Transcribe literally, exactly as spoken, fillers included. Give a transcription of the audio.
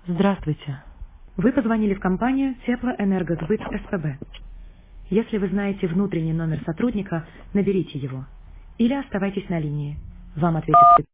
Здравствуйте. Вы позвонили в компанию Теплоэнергосбыт СПБ. Если вы знаете внутренний номер сотрудника, наберите его. Или оставайтесь на линии. Вам ответит специалист.